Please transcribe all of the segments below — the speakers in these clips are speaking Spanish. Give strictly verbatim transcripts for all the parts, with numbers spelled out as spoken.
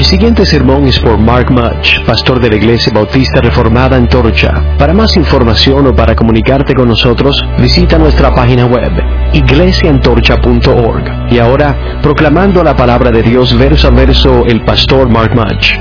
El siguiente sermón es por Mark Mutch, pastor de la Iglesia Bautista Reformada Antorcha. Para más información o para comunicarte con nosotros, visita nuestra página web, iglesia antorcha punto org. Y ahora, proclamando la palabra de Dios verso a verso, el pastor Mark Mutch.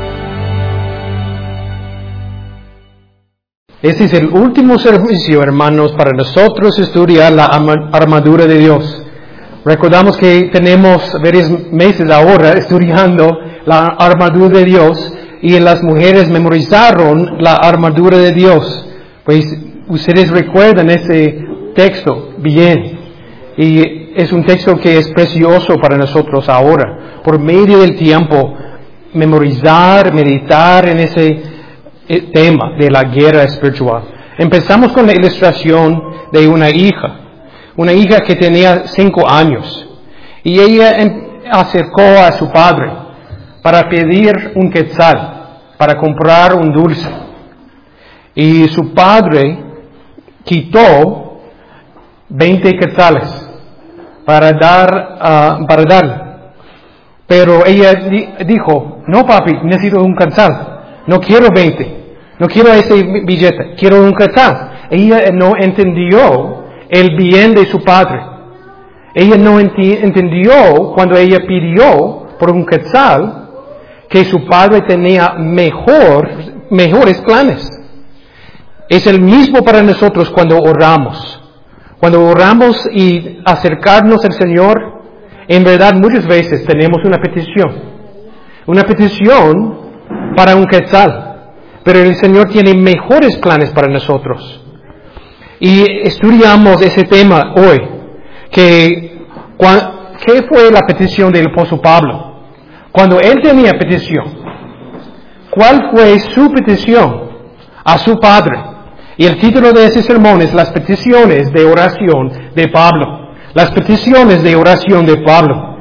Este es el último servicio, hermanos, para nosotros estudiar la armadura de Dios. Recordamos que tenemos varios meses ahora estudiando la armadura de Dios y las mujeres memorizaron la armadura de Dios. Pues ustedes recuerdan ese texto bien. Y es un texto que es precioso para nosotros ahora. Por medio del tiempo, memorizar, meditar en ese tema de la guerra espiritual. Empezamos con la ilustración de una hija, una hija que tenía cinco años, y ella acercó a su padre para pedir un quetzal, para comprar un dulce, y su padre quitó veinte quetzales para dar, uh, para darle, pero ella di- dijo, no papi, necesito un quetzal, no quiero veinte. No quiero ese billete, quiero un quetzal. Ella no entendió el bien de su padre. Ella no enti- entendió cuando ella pidió por un quetzal que su padre tenía mejor, mejores planes. Es el mismo para nosotros cuando oramos. Cuando oramos y acercarnos al Señor, en verdad muchas veces tenemos una petición. Una petición para un quetzal. Pero el Señor tiene mejores planes para nosotros. Y estudiamos ese tema hoy. Que, ¿Qué fue la petición del apóstol Pablo? Cuando él tenía petición, ¿cuál fue su petición a su Padre? Y el título de ese sermón es Las peticiones de oración de Pablo. Las peticiones de oración de Pablo.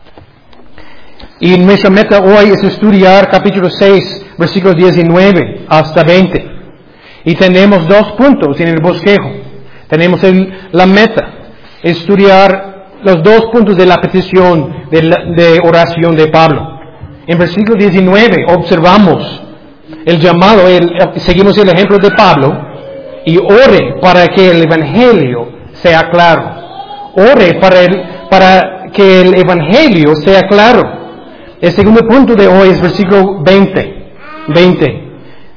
Y nuestra meta hoy es estudiar capítulo seis, versículos diecinueve hasta veinte. Y tenemos dos puntos en el bosquejo. Tenemos el, la meta, estudiar los dos puntos de la petición de, la, de oración de Pablo. En versículo diecinueve observamos el llamado, el, seguimos el ejemplo de Pablo, y ore para que el evangelio sea claro. Ore para, el, para que el evangelio sea claro. El segundo punto de hoy es versículo veinte. veinte.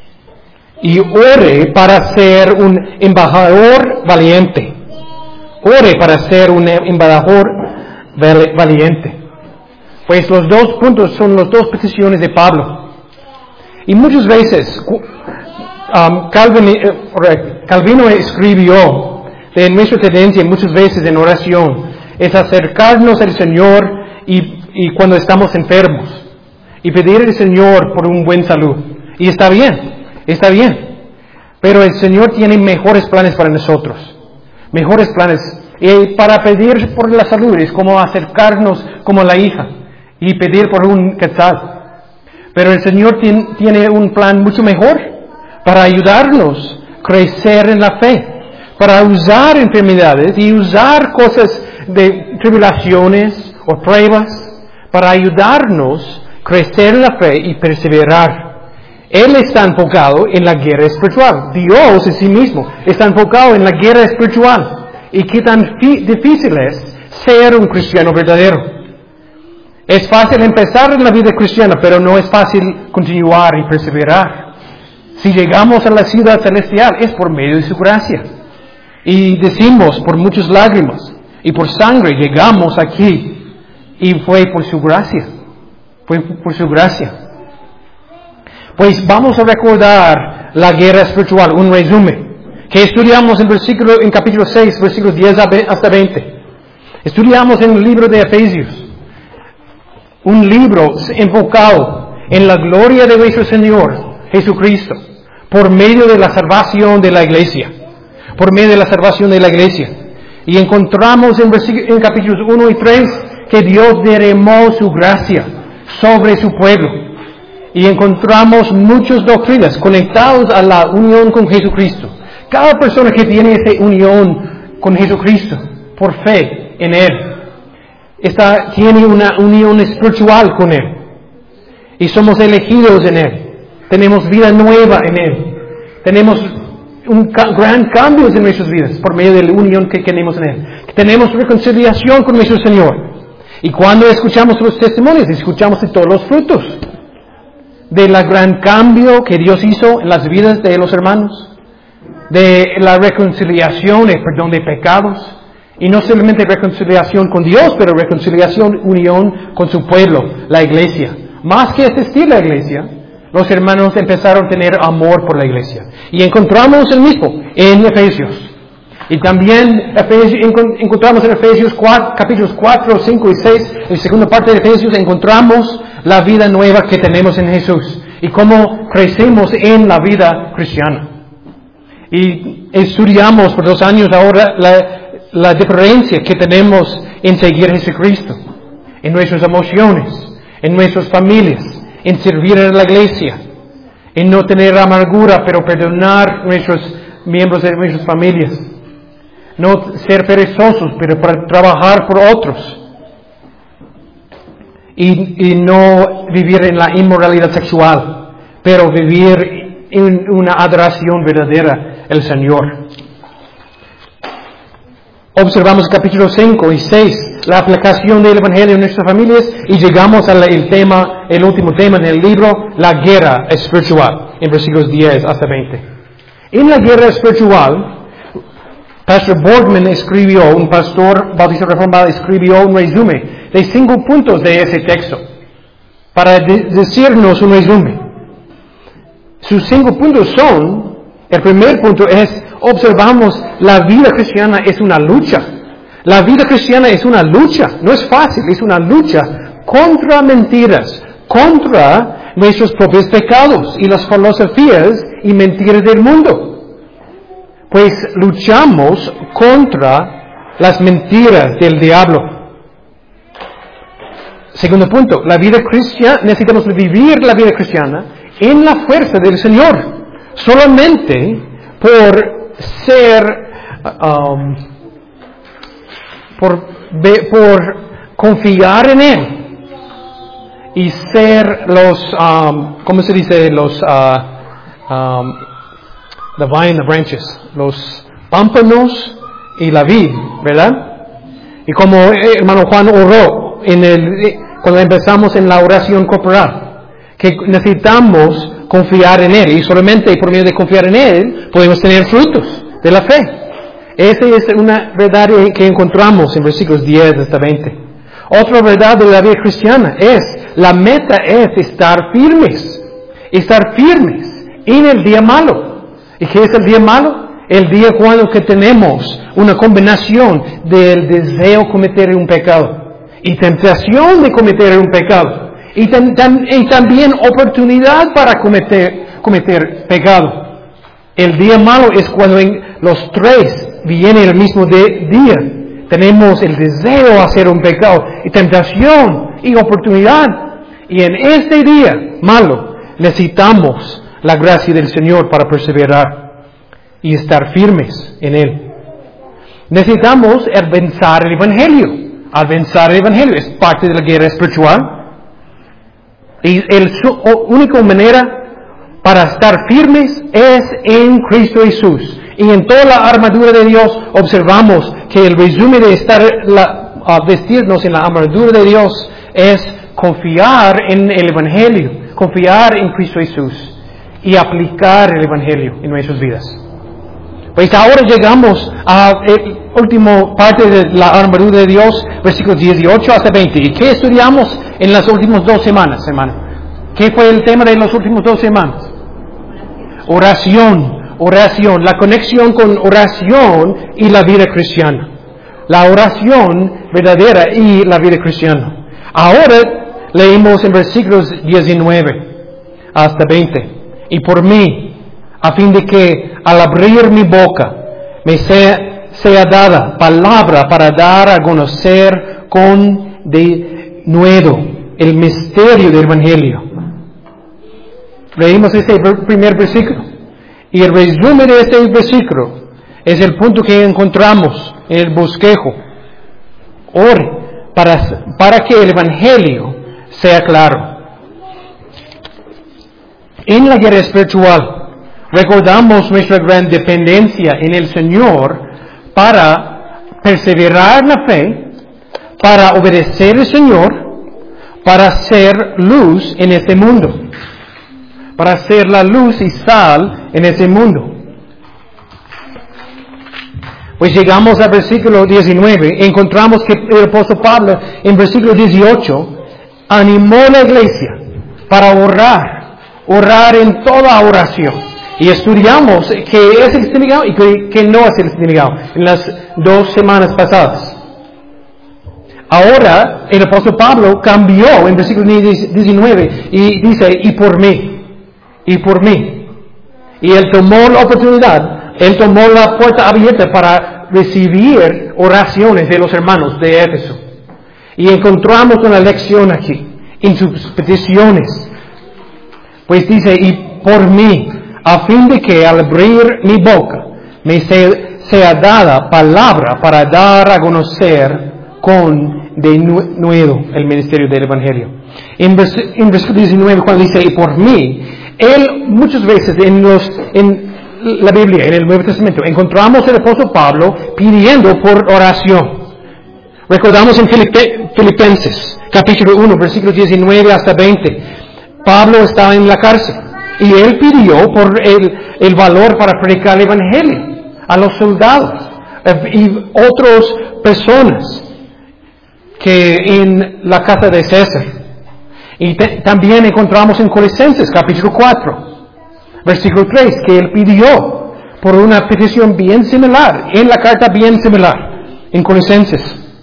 Y ore para ser un embajador valiente. Ore para ser un embajador valiente. Pues los dos puntos son las dos peticiones de Pablo. Y muchas veces, um, Calvin, Calvino escribió de nuestra tendencia muchas veces en oración es acercarnos al Señor y Y cuando estamos enfermos, y pedir al Señor por un buen salud. Y está bien, está bien. Pero el Señor tiene mejores planes para nosotros. Mejores planes. Y para pedir por la salud es como acercarnos como la hija y pedir por un quetzal. Pero el Señor tiene, tiene un plan mucho mejor para ayudarnos a crecer en la fe. Para usar enfermedades y usar cosas de tribulaciones o pruebas para ayudarnos a crecer en la fe y perseverar. Él está enfocado en la guerra espiritual. Dios en sí mismo está enfocado en la guerra espiritual. Y qué tan fi- difícil es ser un cristiano verdadero. Es fácil empezar en la vida cristiana, pero no es fácil continuar y perseverar. Si llegamos a la ciudad celestial es por medio de su gracia. Y decimos por muchas lágrimas y por sangre llegamos aquí. Y fue por su gracia. Fue por su gracia. Pues vamos a recordar la guerra espiritual, un resumen, que estudiamos en versículo, en capítulo seis, versículos diez hasta veinte. Estudiamos en el libro de Efesios. Un libro enfocado en la gloria de nuestro Señor Jesucristo, por medio de la salvación de la iglesia. Por medio de la salvación de la iglesia. Y encontramos en, en capítulos uno y tres que Dios derramó su gracia sobre su pueblo. Y encontramos muchas doctrinas conectadas a la unión con Jesucristo. Cada persona que tiene esa unión con Jesucristo, por fe en Él, está, tiene una unión espiritual con Él. y somos elegidos en Él. Tenemos vida nueva en Él. Tenemos un ca- gran cambio en nuestras vidas por medio de la unión que tenemos en Él. Tenemos reconciliación con nuestro Señor. Y cuando escuchamos los testimonios, escuchamos de todos los frutos del gran cambio que Dios hizo en las vidas de los hermanos, de la reconciliación, el perdón de pecados, y no solamente reconciliación con Dios, pero reconciliación, unión con su pueblo, la iglesia. Más que asistir a la iglesia, los hermanos empezaron a tener amor por la iglesia. Y encontramos el mismo en Efesios. Y también Efesios, encontramos en Efesios cuatro, capítulos cuatro, cinco y seis, en la segunda parte de Efesios, encontramos la vida nueva que tenemos en Jesús y cómo crecemos en la vida cristiana. Y estudiamos por dos años ahora la, la diferencia que tenemos en seguir a Jesucristo, en nuestras emociones, en nuestras familias, en servir a la iglesia, en no tener amargura, pero perdonar a nuestros miembros de nuestras familias. No ser perezosos, pero para trabajar por otros. Y, y no vivir en la inmoralidad sexual, pero vivir en una adoración verdadera al Señor. Observamos capítulos cinco y seis, la aplicación del Evangelio en nuestras familias, y llegamos al tema, el último tema en el libro, la guerra espiritual, en versículos diez hasta veinte. En la guerra espiritual, Pastor Boardman escribió, un pastor bautista reformado escribió un resumen de cinco puntos de ese texto, para de- decirnos un resumen. Sus cinco puntos son, el primer punto es, observamos, la vida cristiana es una lucha. La vida cristiana es una lucha, no es fácil, es una lucha contra mentiras, contra nuestros propios pecados y las filosofías y mentiras del mundo. Pues luchamos contra las mentiras del diablo. Segundo punto, la vida cristiana, necesitamos vivir la vida cristiana en la fuerza del Señor, solamente por ser, um, por, por confiar en Él y ser los, um, ¿cómo se dice? Los, uh, um, the vine, the branches, los pámpanos y la vid, ¿verdad? Y como eh, hermano Juan oró en el, eh, cuando empezamos en la oración corporal, que necesitamos confiar en Él, y solamente por medio de confiar en Él podemos tener frutos de la fe. Esa es una verdad que encontramos en versículos diez hasta veinte. Otra verdad de la vida cristiana es, la meta es estar firmes, estar firmes en el día malo. ¿Y qué es el día malo? El día cuando que tenemos una combinación del deseo de cometer un pecado y tentación de cometer un pecado y, tam, tam, y también oportunidad para cometer, cometer pecado. El día malo es cuando en los tres vienen el mismo de, día. Tenemos el deseo de hacer un pecado y tentación y oportunidad. Y en este día malo necesitamos la gracia del Señor para perseverar y estar firmes en Él. Necesitamos avanzar el Evangelio. Avanzar el Evangelio es parte de la guerra espiritual. Y la única manera para estar firmes es en Cristo Jesús. Y en toda la armadura de Dios observamos que el resumen de estar la, uh, vestirnos en la armadura de Dios es confiar en el Evangelio, confiar en Cristo Jesús y aplicar el Evangelio en nuestras vidas. Pues ahora llegamos a la última parte de la armadura de Dios, versículos dieciocho hasta veinte. ¿Y qué estudiamos en las últimas dos semanas, hermano? ¿Qué fue el tema de las últimas dos semanas? Oración, oración, la conexión con oración y la vida cristiana. La oración verdadera y la vida cristiana. Ahora leímos en versículos diecinueve hasta veinte. Y por mí, a fin de que al abrir mi boca me sea, sea dada palabra para dar a conocer con denuedo el misterio del Evangelio. Leímos ese primer versículo. Y el resumen de este versículo es el punto que encontramos en el bosquejo. Ore para, para que el Evangelio sea claro. En la guerra espiritual, recordamos nuestra gran dependencia en el Señor para perseverar en la fe, para obedecer al Señor, para ser luz en este mundo, para ser la luz y sal en este mundo. Pues llegamos al versículo diecinueve, encontramos que el apóstol Pablo en versículo dieciocho animó a la iglesia para orar, orar en toda oración. Y estudiamos qué es el significado y qué, qué no es el significado en las dos semanas pasadas. Ahora el apóstol Pablo cambió en versículo diecinueve y dice, y por mí, y por mí. Y él tomó la oportunidad, él tomó la puerta abierta para recibir oraciones de los hermanos de Éfeso. Y encontramos una lección aquí, en sus peticiones. Pues dice, y por mí, a fin de que al abrir mi boca me sea, sea dada palabra para dar a conocer con de nuevo el ministerio del Evangelio. En, vers, en versículo diecinueve, cuando dice, y por mí, él muchas veces en, los, en la Biblia, en el Nuevo Testamento, encontramos al apóstol Pablo pidiendo por oración. Recordamos en Filipe, Filipenses, capítulo uno, versículos diecinueve hasta veinte, Pablo estaba en la cárcel y él pidió por el, el valor para predicar el Evangelio a los soldados y otras personas que en la casa de César. Y te, también encontramos en Colosenses capítulo cuatro, versículo tres, que él pidió por una petición bien similar, en la carta bien similar, en Colosenses.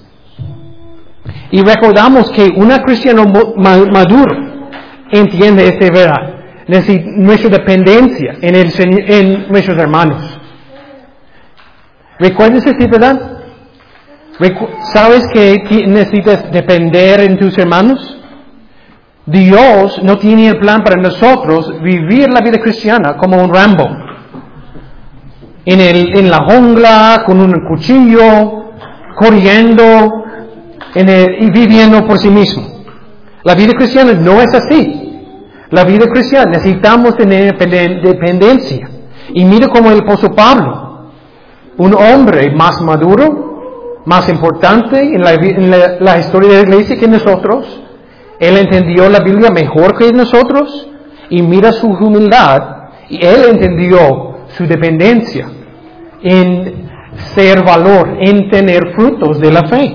Y recordamos que un cristiano maduro entiende esta verdad, nuestra dependencia en, el, en nuestros hermanos. ¿Recuerdas esta verdad? ¿Sabes que necesitas depender en tus hermanos? Dios no tiene el plan para nosotros vivir la vida cristiana como un Rambo. En, el, en la jungla, con un cuchillo, corriendo en el, y viviendo por sí mismo. La vida cristiana no es así. La vida cristiana necesitamos tener dependencia. Y mira como el apóstol Pablo, un hombre más maduro, más importante en la, en la, la historia de la iglesia que nosotros, él entendió la Biblia mejor que nosotros y mira su humildad y él entendió su dependencia en ser valor, en tener frutos de la fe.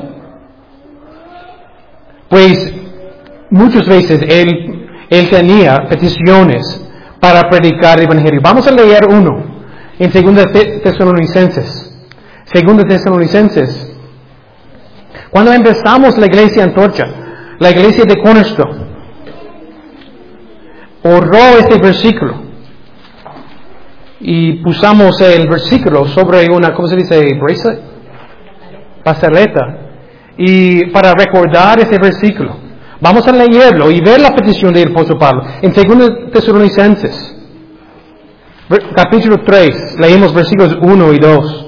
Pues muchas veces él, él tenía peticiones para predicar el Evangelio. Vamos a leer uno en Segunda Tesalonicenses. Segunda Tesalonicenses. Cuando empezamos la iglesia Antorcha, la iglesia de Cornerstone, oró este versículo y pusimos el versículo sobre una, ¿cómo se dice? Bracelet, pasteleta, y para recordar ese versículo. Vamos a leerlo y ver la petición del apóstol Pablo en Segunda Tesalonicenses, capítulo tres, leemos versículos uno y dos.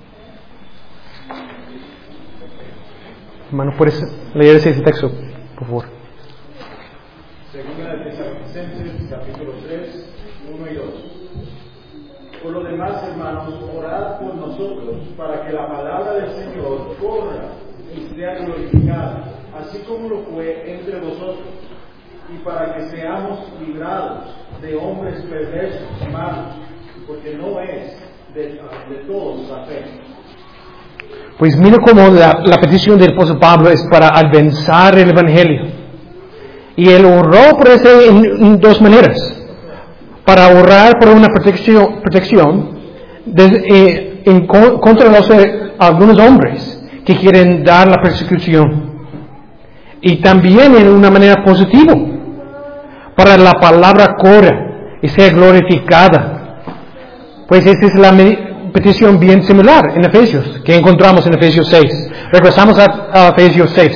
Hermano, ¿puedes leer ese texto, por favor? Segunda de Tesalonicenses, capítulo tres, uno y dos. Por lo demás, hermanos, orad por nosotros, para que la palabra del Señor corra y sea glorificada, así como lo fue entre vosotros, y para que seamos librados de hombres perversos y malos, porque no es de, de todos la fe. Pues mira cómo la, la petición del apóstol Pablo es para avanzar el Evangelio. Y él oró por eso en, en dos maneras. Para orar por una protección, protección de, eh, en, contra de los, eh, algunos hombres que quieren dar la persecución. Y también en una manera positiva. Para la palabra corra y sea glorificada. Pues esa es la petición bien similar en Efesios, que encontramos en Efesios seis. Regresamos a, a Efesios seis.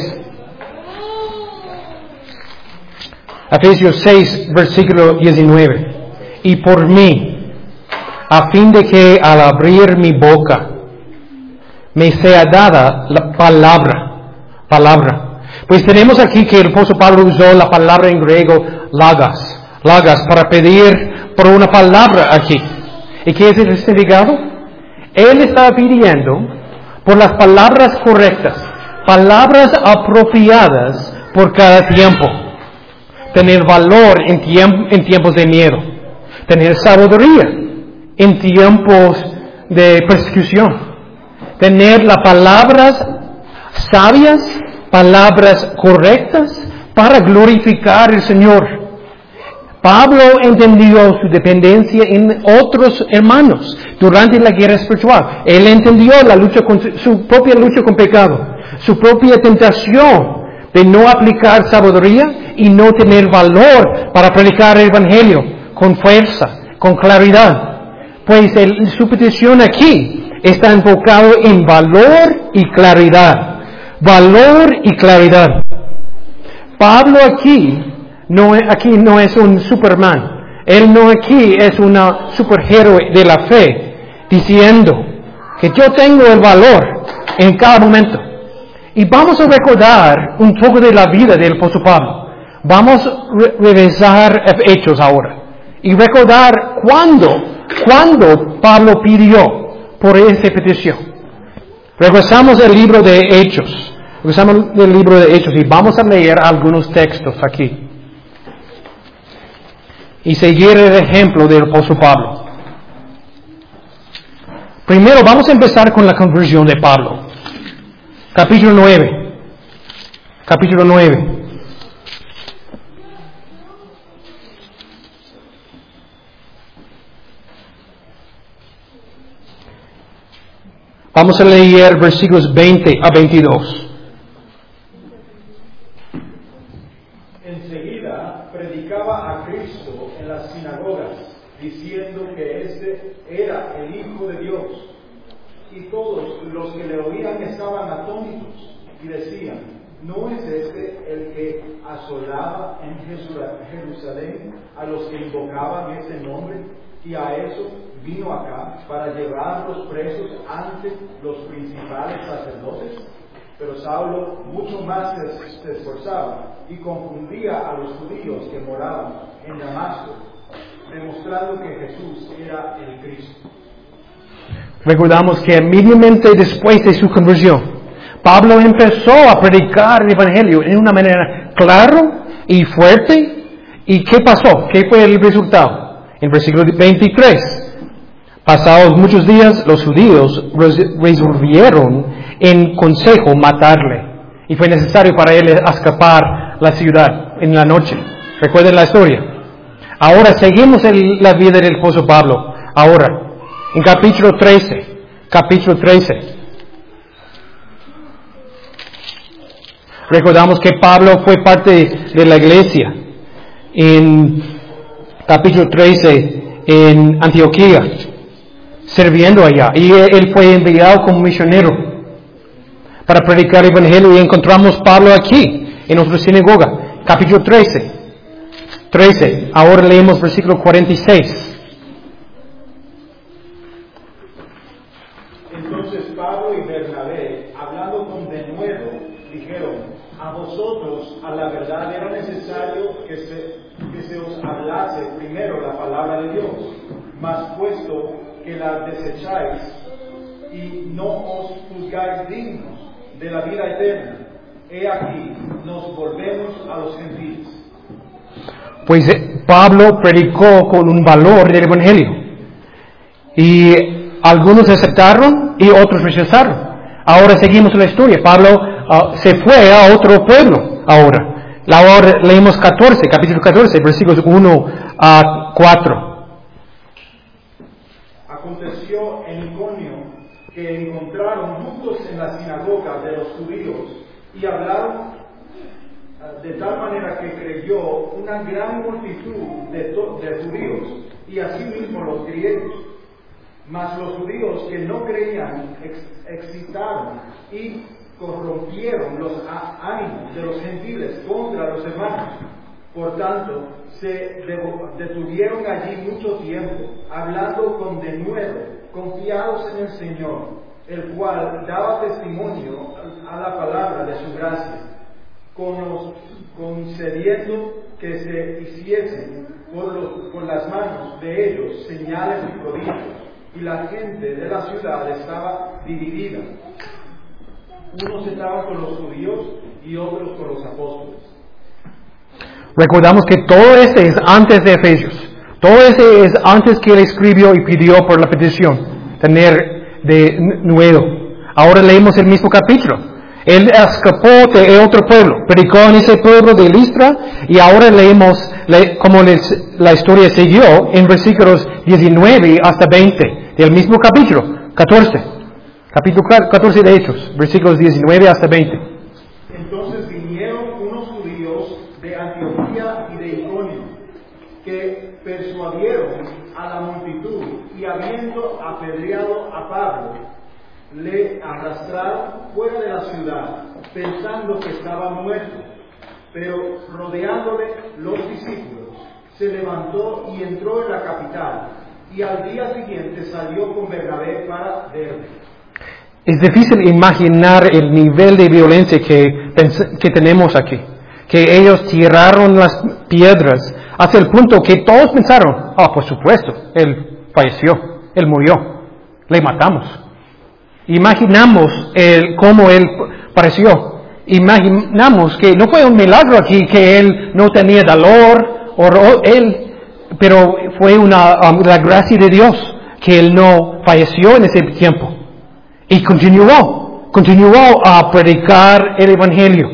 Efesios seis, versículo diecinueve. Y por mí, a fin de que al abrir mi boca me sea dada la palabra. Palabra. Pues tenemos aquí que el apóstol Pablo usó la palabra en griego logos. Lagas, para pedir por una palabra aquí. ¿Y qué es el significado? Él estaba pidiendo por las palabras correctas, palabras apropiadas por cada tiempo. Tener valor en, tiemp- en tiempos de miedo. Tener sabiduría en tiempos de persecución. Tener las palabras sabias, palabras correctas para glorificar al Señor. Pablo entendió su dependencia en otros hermanos durante la guerra espiritual. Él entendió la lucha con su propia lucha con pecado, su propia tentación de no aplicar sabiduría y no tener valor para predicar el Evangelio con fuerza, con claridad. Pues el, su petición aquí está enfocado en valor y claridad. Valor y claridad. Pablo aquí no, aquí no es un Superman. Él no aquí es una superhéroe de la fe diciendo que yo tengo el valor en cada momento. Y vamos a recordar un poco de la vida del apóstol Pablo. Vamos a re- revisar Hechos ahora y recordar cuándo, cuándo Pablo pidió por esa petición. Regresamos al libro de Hechos. Regresamos al libro de Hechos y vamos a leer algunos textos aquí. Y seguir el ejemplo del apóstol Pablo. Primero vamos a empezar con la conversión de Pablo. Capítulo nueve. Capítulo nueve. Vamos a leer versículos veinte a veintidós. Enseguida predicaba a Cristo en las sinagogas, diciendo que éste era el Hijo de Dios. Y todos los que le oían estaban atónitos y decían, ¿no es este el que asolaba en Jerusalén a los que invocaban ese nombre? Y a eso vino acá para llevarlos presos ante los principales sacerdotes. Pero Saulo mucho más se, se esforzaba y confundía a los judíos que moraban en Damasco, demostrando que Jesús era el Cristo. Recordamos que inmediatamente después de su conversión, Pablo empezó a predicar el Evangelio en una manera clara y fuerte. ¿Y qué pasó? ¿Qué fue el resultado? En versículo veintitrés. Pasados muchos días, los judíos resolvieron en consejo matarle. Y fue necesario para él escapar la ciudad en la noche. ¿Recuerden la historia? Ahora seguimos el, la vida del apóstol Pablo. Ahora, en capítulo trece. Capítulo trece. Recordamos que Pablo fue parte de la iglesia en capítulo trece en Antioquía, sirviendo allá. Y él fue enviado como misionero para predicar el Evangelio. Y encontramos Pablo aquí, en nuestra sinagoga. Capítulo trece. trece. Ahora leemos versículo cuarenta y seis. Entonces Pablo y Bernabé, hablando con denuedo, dijeron, a vosotros a la verdad era necesario que se, que se os hablase primero la palabra de Dios, mas puesto que la desecháis y no os juzgáis dignos de la vida eterna, he aquí, nos volvemos a los gentiles. Pues eh, Pablo predicó con un valor del Evangelio. Y algunos aceptaron y otros rechazaron. Ahora seguimos la historia. Pablo uh, se fue a otro pueblo ahora. Ahora leemos catorce, capítulo catorce, versículos uno a cuatro. Aconteció en Iconio que encontraron juntos en la sinagoga de los judíos y hablaron de tal manera que creyó una gran multitud de, to- de judíos y asimismo los griegos. Mas los judíos que no creían ex- excitaron y corrompieron los á- ánimos de los gentiles contra los hermanos. Por tanto, se devo- detuvieron allí mucho tiempo, hablando con denuedo, confiados en el Señor, el cual daba testimonio a la palabra de su gracia, con los, concediendo que se hiciesen por, lo, por las manos de ellos señales y prodigios, y la gente de la ciudad estaba dividida. Unos estaban con los judíos y otros con los apóstoles. Recordamos que todo ese es antes de Efesios. Todo ese es antes que él escribió y pidió por la petición, tener de nuevo. Ahora leemos el mismo capítulo. Él escapó de otro pueblo, predicó en ese pueblo de Listra, y ahora leemos cómo la historia siguió en versículos diecinueve hasta veinte del mismo capítulo, catorce. Capítulo catorce de Hechos, versículos diecinueve hasta veinte. Entonces vinieron unos judíos de Antioquía y de Iconio, que persuadieron a la multitud, y habiendo apedreado a Pablo, le arrastraron fuera de la ciudad, pensando que estaba muerto. Pero rodeándole los discípulos, se levantó y entró en la capital, y al día siguiente salió con Bernabé para Derbe. Es difícil imaginar el nivel de violencia que, que tenemos aquí. Que ellos tiraron las piedras hasta el punto que todos pensaron, ah, oh, por supuesto, él falleció, él murió, le matamos. Imaginamos el, cómo él pareció. Imaginamos que no fue un milagro aquí, que él no tenía dolor, o, o él, pero fue una, um, la gracia de Dios que él no falleció en ese tiempo. Y continuó, continuó a predicar el Evangelio.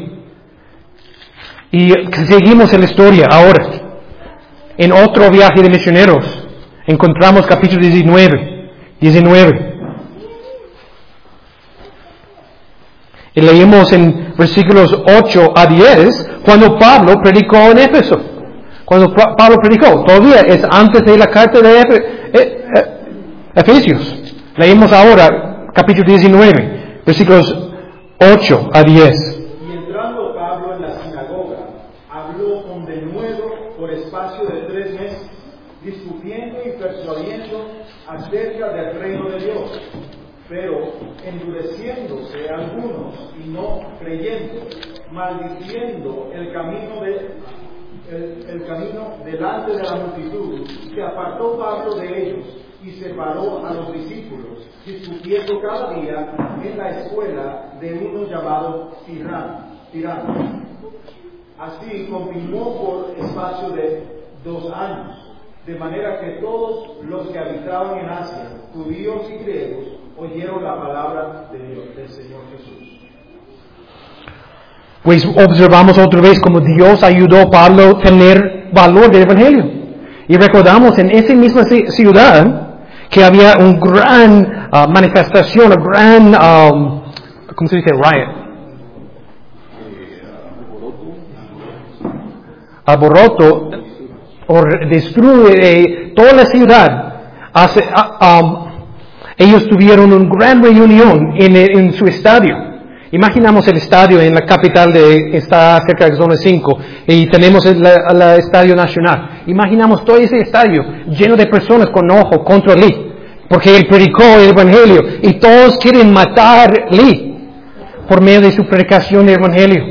Y seguimos en la historia ahora. En otro viaje de misioneros, encontramos capítulo diecinueve. diecinueve. Y leemos en versículos ocho a diez, cuando Pablo predicó en Éfeso. Cuando Pablo predicó, todavía es antes de la carta de Efesios. Leemos ahora capítulo diecinueve, versículos ocho a diez. Y entrando Pablo en la sinagoga, habló con denuedo por espacio de tres meses, discutiendo y persuadiendo acerca del reino de Dios. Pero endureciéndose algunos y no creyendo, maldiciendo el camino de el, el camino delante de la multitud, se apartó Pablo de ellos y separó a los discípulos, discutiendo cada día en la escuela de uno llamado Tirano. Así continuó por espacio de dos años, de manera que todos los que habitaban en Asia, judíos y griegos, oyeron la palabra de Dios, del Señor Jesús. Pues observamos otra vez cómo Dios ayudó a Pablo a tener valor del Evangelio. Y recordamos en esa misma ciudad que había una gran uh, manifestación, una gran, um, ¿cómo se dice? Riot. Alboroto, o destruye toda la ciudad. Hace, uh, um, ellos tuvieron una gran reunión en, en su estadio. Imaginamos el estadio en la capital de, está cerca de zona cinco, y tenemos el, el, el estadio nacional. Imaginamos todo ese estadio lleno de personas con ojo contra Lee, porque él predicó el Evangelio, y todos quieren matar a Lee por medio de su predicación del Evangelio.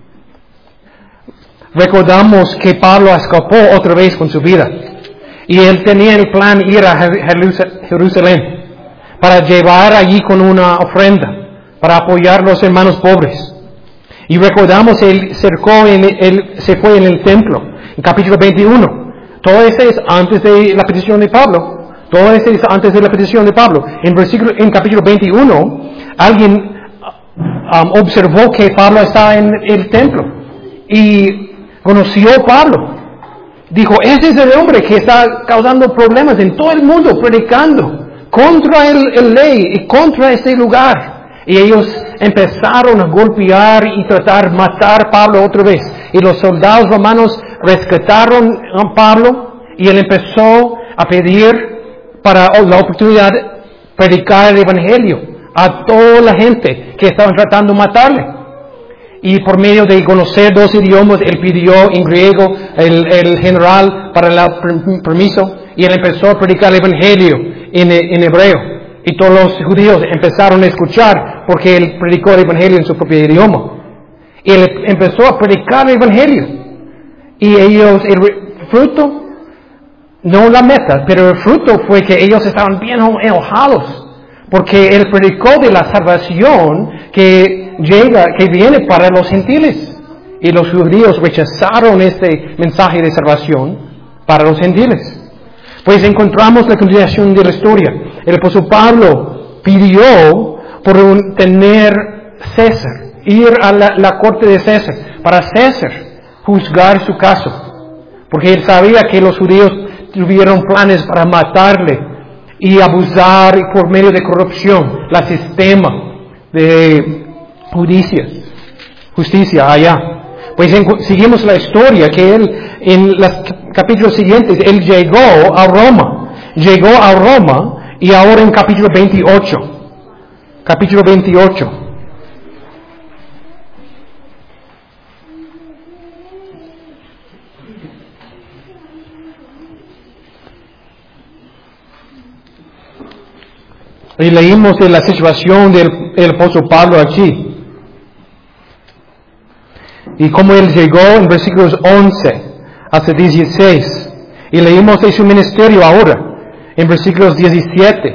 Recordamos que Pablo escapó otra vez con su vida, y él tenía el plan ir a Jerusalén para llevar allí con una ofrenda, para apoyar a los hermanos pobres. Y recordamos, él, cercó en, él se fue en el templo, en capítulo veintiuno. Todo eso es antes de la petición de Pablo. Todo eso es antes de la petición de Pablo. En, versículo, en capítulo veintiuno, alguien um, observó que Pablo está en el templo. Y conoció a Pablo. Dijo, ese es el hombre que está causando problemas en todo el mundo, predicando contra el, el ley y contra este lugar. Y ellos empezaron a golpear y tratar de matar a Pablo otra vez. Y los soldados romanos rescataron a Pablo, y él empezó a pedir para la oportunidad de predicar el Evangelio a toda la gente que estaban tratando de matarle. Y por medio de conocer dos idiomas, él pidió en griego el, el general para el permiso, y él empezó a predicar el Evangelio en, en hebreo. Y todos los judíos empezaron a escuchar porque él predicó el Evangelio en su propio idioma. Y él empezó a predicar el Evangelio. Y ellos, el fruto no la meta, pero el fruto fue que ellos estaban bien enojados, porque él predicó de la salvación que llega, que viene para los gentiles. Y los judíos rechazaron este mensaje de salvación para los gentiles. Pues encontramos la continuación de la historia. El apóstol Pablo pidió por un, tener César, ir a la, la corte de César, para César juzgar su caso. Porque él sabía que los judíos tuvieron planes para matarle y abusar por medio de corrupción, el sistema de justicia, justicia allá. Pues en, seguimos la historia que él, en los capítulos siguientes, él llegó a Roma, llegó a Roma y ahora en capítulo veintiocho, capítulo veintiocho. Y leímos de la situación del el apóstol Pablo aquí. Y cómo él llegó en versículos once hasta dieciséis. Y leímos de su ministerio ahora, en versículos diecisiete.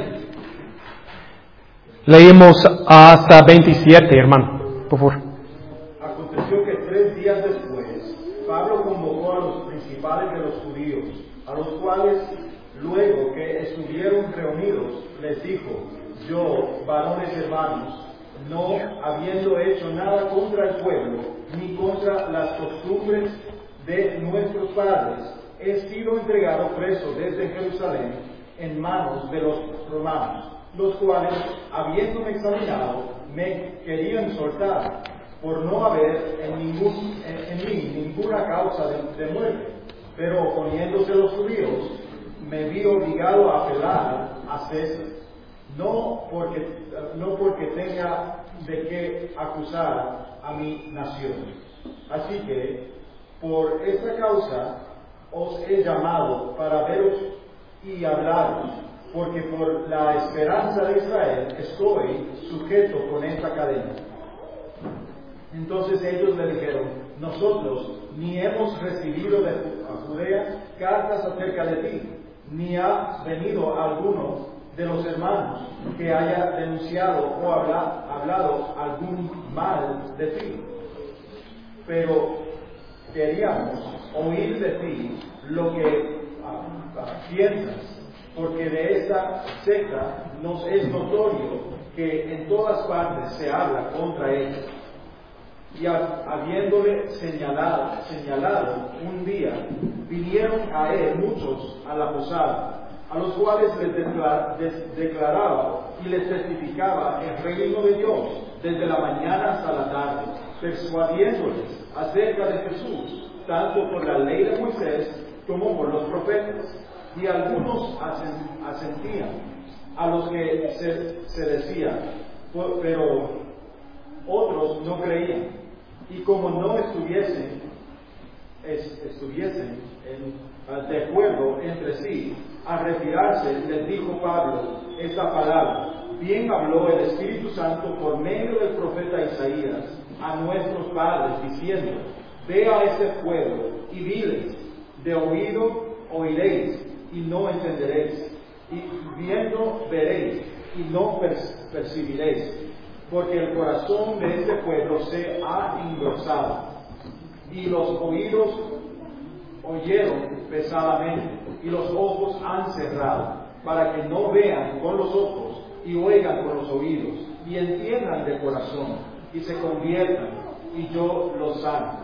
Leímos hasta veintisiete, hermano, por favor. Aconteció que tres días después, Pablo convocó a los principales de los judíos, a los cuales, luego que estuvieron reunidos, les dijo: yo, varones hermanos, no habiendo hecho nada contra el pueblo, ni contra las costumbres de nuestros padres, he sido entregado preso desde Jerusalén en manos de los romanos, los cuales, habiéndome examinado, me querían soltar, por no haber en, ningún, en, en mí ninguna causa de, de muerte. Pero oponiéndose los judíos, me vi obligado a apelar a César, no porque, no porque tenga de qué acusar a mi nación. Así que, por esta causa, os he llamado para veros y hablaros, porque por la esperanza de Israel estoy sujeto con esta cadena. Entonces ellos le dijeron: nosotros ni hemos recibido de Judea cartas acerca de ti, ni ha venido alguno de los hermanos que haya denunciado o habla, hablado algún mal de ti. Pero queríamos oír de ti lo que uh, uh, piensas, porque de esta secta nos es notorio que en todas partes se habla contra ella. Y habiéndole señalado, señalado un día, vinieron a él muchos a la posada, a los cuales les declaraba y les testificaba el reino de Dios desde la mañana hasta la tarde, persuadiéndoles acerca de Jesús, tanto por la ley de Moisés como por los profetas. Y algunos asentían a los que se, se decía, pero otros no creían. Y como no estuviesen, es, estuviesen en, de acuerdo entre sí, a retirarse, les dijo Pablo esta palabra: bien habló el Espíritu Santo por medio del profeta Isaías a nuestros padres, diciendo: ve a este pueblo y diles, de oído oiréis y no entenderéis, y viendo veréis y no percibiréis, porque el corazón de este pueblo se ha engrosado, y los oídos oyeron pesadamente, y los ojos han cerrado, para que no vean con los ojos, y oigan con los oídos, y entiendan de corazón, y se conviertan, y yo los sano.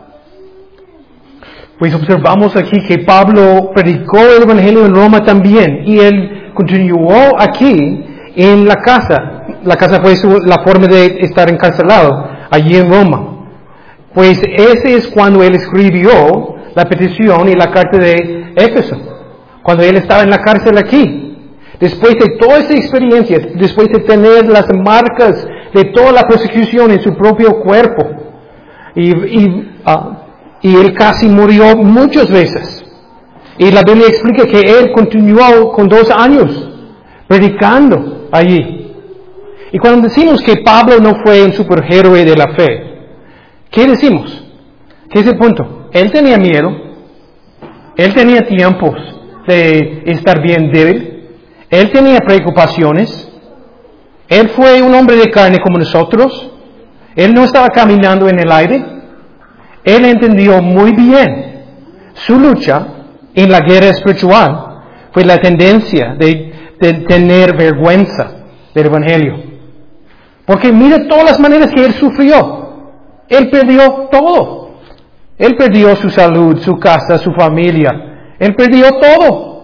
Pues observamos aquí que Pablo predicó el Evangelio en Roma también, y él continuó aquí en la casa. La casa fue su, la forma de estar encarcelado allí en Roma. Pues ese es cuando él escribió la petición y la carta de Éfeso, cuando él estaba en la cárcel aquí. Después de toda esa experiencia, después de tener las marcas de toda la persecución en su propio cuerpo, y, y, uh, y él casi murió muchas veces. Y la Biblia explica que él continuó con dos años predicando allí. Y cuando decimos que Pablo no fue un superhéroe de la fe, ¿qué decimos? ¿Qué es el punto? Él tenía miedo, él tenía tiempos de estar bien débil. Él tenía preocupaciones. Él fue un hombre de carne como nosotros. Él no estaba caminando en el aire. Él entendió muy bien su lucha en la guerra espiritual. Fue la tendencia de, de tener vergüenza del Evangelio. Porque mira todas las maneras que él sufrió. Él perdió todo. Él perdió su salud, su casa, su familia. Él perdió todo.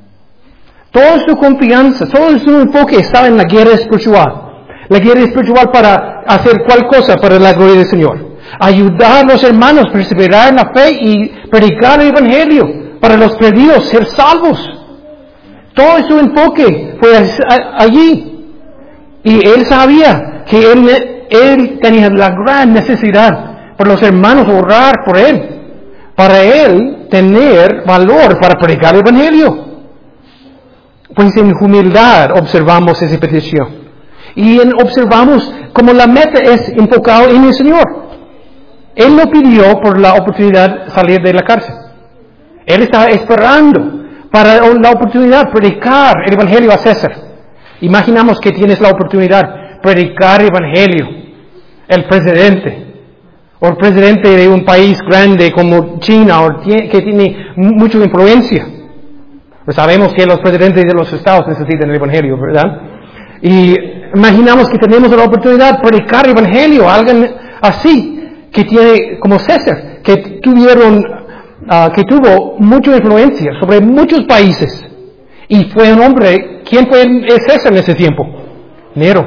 Toda su confianza, todo su enfoque estaba en la guerra espiritual. La guerra espiritual para hacer cual cosa para la gloria del Señor. Ayudar a los hermanos a perseverar en la fe y predicar el Evangelio para los perdidos, ser salvos. Todo su enfoque fue allí. Y él sabía que él, él tenía la gran necesidad por los hermanos orar por él. Para él tener valor para predicar el Evangelio. Pues en humildad observamos esa petición. Y en, observamos como la meta es enfocada en el Señor. Él no pidió por la oportunidad de salir de la cárcel. Él estaba esperando para la oportunidad de predicar el Evangelio a César. Imaginamos que tienes la oportunidad de predicar el Evangelio. El presidente, o el presidente de un país grande como China, o que tiene mucha influencia. Pues sabemos que los presidentes de los estados necesitan el Evangelio, ¿verdad? Y imaginamos que tenemos la oportunidad de predicar el Evangelio a alguien así, que tiene, como César, que tuvieron, uh, que tuvo mucha influencia sobre muchos países. Y fue un hombre, ¿quién fue César en ese tiempo? Nero.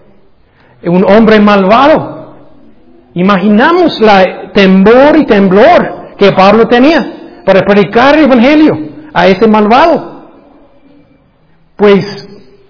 Un hombre malvado. Imaginamos la temor y temblor que Pablo tenía para predicar el Evangelio a ese malvado. Pues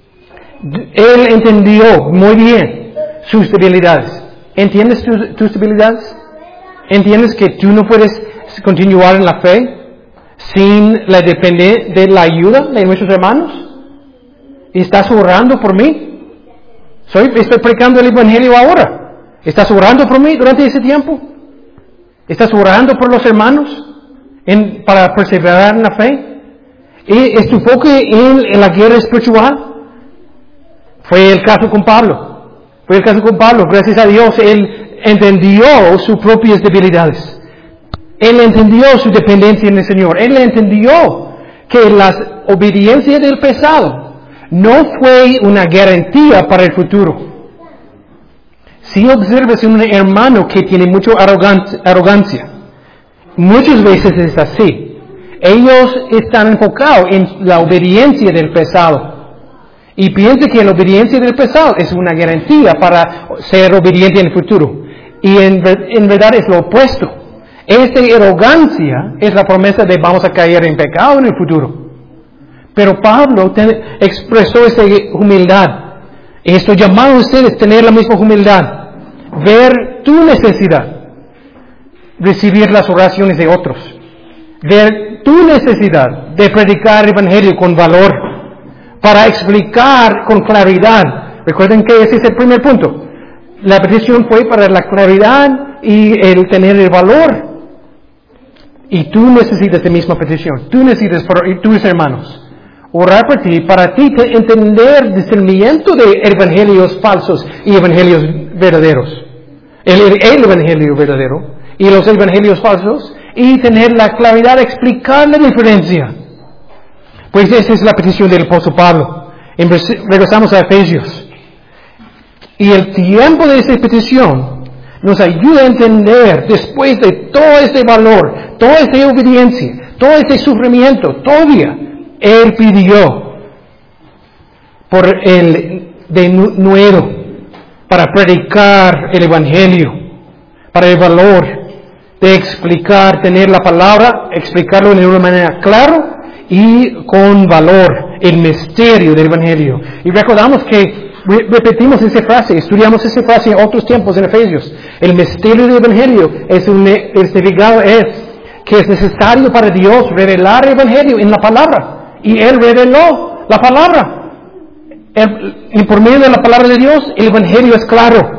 él entendió muy bien sus debilidades. ¿Entiendes tus, tus debilidades? ¿Entiendes que tú no puedes continuar en la fe sin la dependencia de la ayuda de nuestros hermanos? ¿Estás orando por mí? Soy, estoy predicando el Evangelio ahora. ¿Estás orando por mí durante ese tiempo? ¿Estás orando por los hermanos en, para perseverar en la fe? ¿Y es tu enfoque en, en la guerra espiritual? Fue el caso con Pablo. Fue el caso con Pablo. Gracias a Dios, él entendió sus propias debilidades. Él entendió su dependencia en el Señor. Él entendió que la obediencia del pasado no fue una garantía para el futuro. Si observas un hermano que tiene mucha arrogancia, muchas veces es así. Ellos están enfocados en la obediencia del pasado. Y piensan que la obediencia del pasado es una garantía para ser obediente en el futuro. Y en, en verdad es lo opuesto. Esta arrogancia es la promesa de vamos a caer en pecado en el futuro. Pero Pablo te, expresó esa humildad. Estoy llamando a ustedes a tener la misma humildad. Ver tu necesidad. Recibir las oraciones de otros. Ver tu necesidad de predicar el Evangelio con valor. Para explicar con claridad. Recuerden que ese es el primer punto. La petición fue para la claridad y el tener el valor. Y tú necesitas la misma petición. Tú necesitas por tus hermanos orar por ti, para ti entender discernimiento de evangelios falsos y evangelios verdaderos. El, el evangelio verdadero y los evangelios falsos, y tener la claridad de explicar la diferencia. Pues esa es la petición del apóstol Pablo. Regresamos a Efesios. Y el tiempo de esa petición nos ayuda a entender, después de todo ese valor, toda esa obediencia, todo ese sufrimiento, todavía Él pidió por el de nuevo para predicar el Evangelio, para el valor de explicar, tener la palabra, explicarlo de una manera clara y con valor, el misterio del Evangelio. Y recordamos que repetimos esa frase, estudiamos esa frase en otros tiempos en Efesios. El misterio del Evangelio es un significado es que es necesario para Dios revelar el Evangelio en la palabra. Y Él reveló la palabra. El, y por medio de la palabra de Dios, el Evangelio es claro.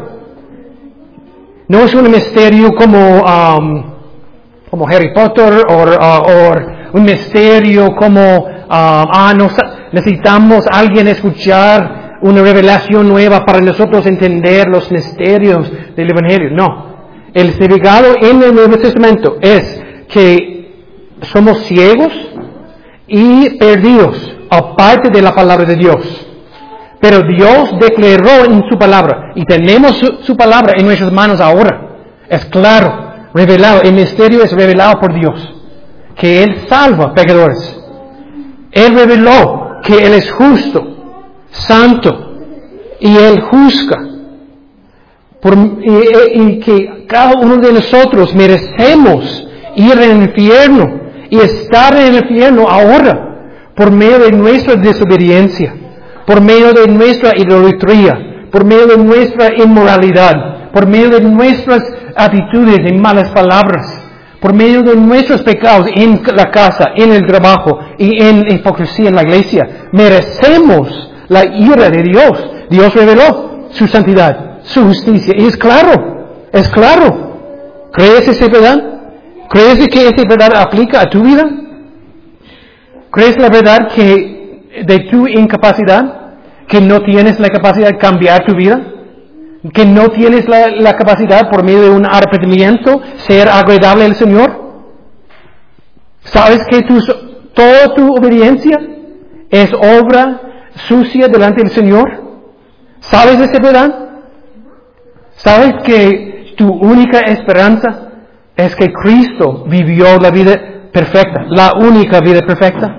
No es un misterio como, um, como Harry Potter o un misterio, como, uh, ah, nos, necesitamos alguien escuchar una revelación nueva para nosotros entender los misterios del Evangelio. No. El significado en el Nuevo Testamento es que somos ciegos y perdidos, aparte de la palabra de Dios. Pero Dios declaró en su palabra, y tenemos su, su palabra en nuestras manos ahora. Es claro, revelado, el misterio es revelado por Dios, que Él salva pecadores. Él reveló que Él es justo, santo, y Él juzga. Por, y, y que cada uno de nosotros merecemos ir al infierno y estar en el infierno ahora por medio de nuestra desobediencia, por medio de nuestra idolatría, por medio de nuestra inmoralidad, por medio de nuestras actitudes y malas palabras, por medio de nuestros pecados en la casa, en el trabajo y en la hipocresía en la iglesia. Merecemos la ira de Dios. Dios reveló su santidad, su justicia, y es claro, es claro. ¿Crees esa verdad? ¿Crees que esa verdad aplica a tu vida? ¿Crees la verdad que de tu incapacidad, que no tienes la capacidad de cambiar tu vida? ¿Que no tienes la, la capacidad por medio de un arrepentimiento ser agradable al Señor? ¿Sabes que tu, toda tu obediencia es obra sucia delante del Señor? ¿Sabes esa verdad? ¿Sabes que tu única esperanza es que Cristo vivió la vida perfecta, la única vida perfecta?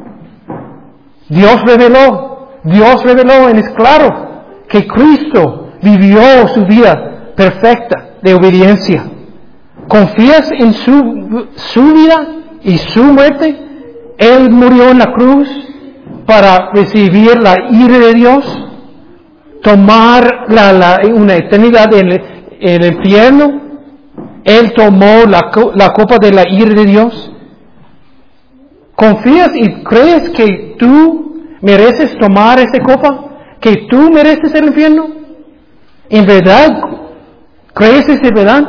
Dios reveló, Dios reveló, y es claro que Cristo vivió su vida perfecta de obediencia. ¿Confías en su, su vida y su muerte? Él murió en la cruz para recibir la ira de Dios, tomar la, la, una eternidad en el, en el infierno. Él tomó la, la copa de la ira de Dios. ¿Confías y crees que tú mereces tomar esa copa? ¿Que tú mereces el infierno? ¿En verdad crees esa verdad?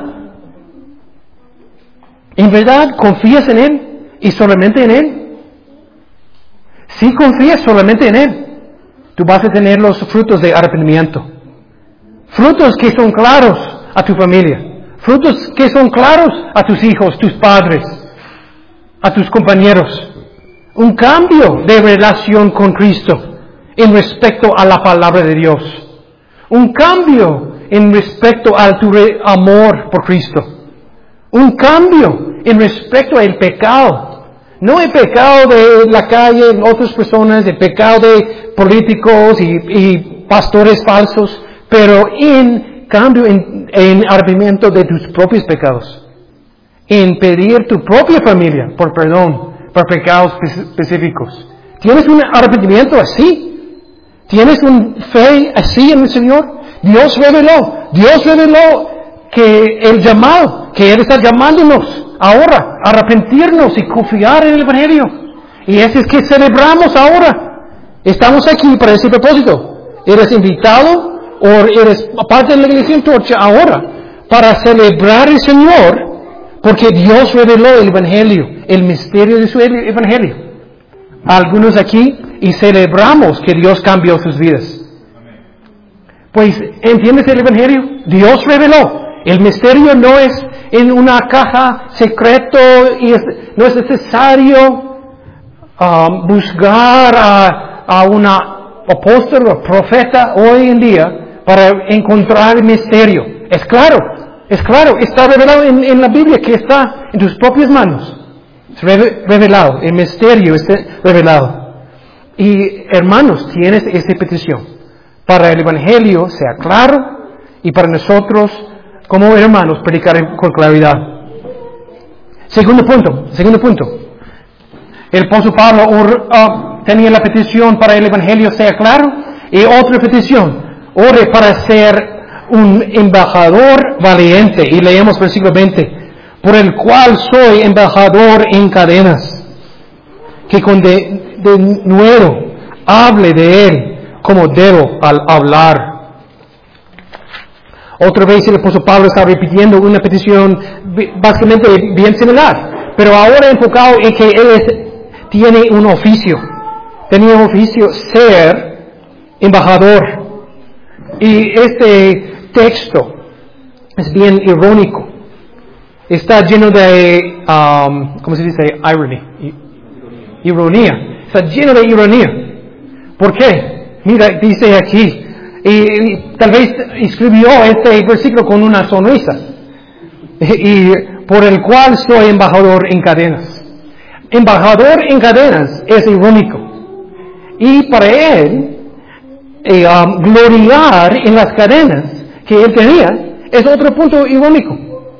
¿En verdad confías en Él y solamente en Él? Si confías solamente en Él, tú vas a tener los frutos de arrepentimiento. Frutos que son claros a tu familia. Frutos que son claros a tus hijos, tus padres, a tus compañeros. Un cambio de relación con Cristo en respecto a la palabra de Dios. Un cambio en respecto a tu amor por Cristo. Un cambio en respecto al pecado. No el pecado de la calle, de otras personas, el pecado de políticos y, y pastores falsos, pero en cambio en, en arrepentimiento de tus propios pecados. En pedir tu propia familia por perdón por pecados específicos. ¿Tienes un arrepentimiento así? ¿Tienes una fe así en el Señor? Dios reveló, Dios reveló que el llamado, que Él está llamándonos ahora a arrepentirnos y confiar en el Evangelio. Y eso es que celebramos ahora. Estamos aquí para ese propósito. Eres invitado o eres parte de la iglesia Antorcha ahora para celebrar al Señor, porque Dios reveló el Evangelio, el misterio de su Evangelio. Algunos aquí y celebramos que Dios cambió sus vidas. Pues, ¿entiendes el Evangelio? Dios reveló. El misterio no es en una caja secreto y es, no es necesario um, buscar a, a una apóstol o profeta hoy en día para encontrar el misterio. Es claro, es claro, está revelado en, en la Biblia, que está en tus propias manos. Es revelado, el misterio está revelado. Y hermanos, tienes esta petición para el Evangelio sea claro y para nosotros como hermanos predicar con claridad. Segundo punto, segundo punto. El apóstol Pablo uh, tenía la petición para el Evangelio sea claro, y otra petición, ore para ser un embajador valiente. Y leemos versículo veinte, por el cual soy embajador en cadenas, que con de, de nuevo hable de él como debo al hablar. Otra vez el apóstol Pablo está repitiendo una petición básicamente bien similar. pero ahora enfocado en que él es, tiene un oficio. Tenía un oficio ser embajador. Y este texto es bien irónico. Está lleno de, um, ¿cómo se dice? Irony. Ironía. Está lleno de ironía. ¿Por qué? Mira, dice aquí, y, y tal vez escribió este versículo con una sonrisa, y, y por el cual soy embajador en cadenas. Embajador en cadenas es irónico. Y para él, eh, um, gloriar en las cadenas que él tenía es otro punto irónico.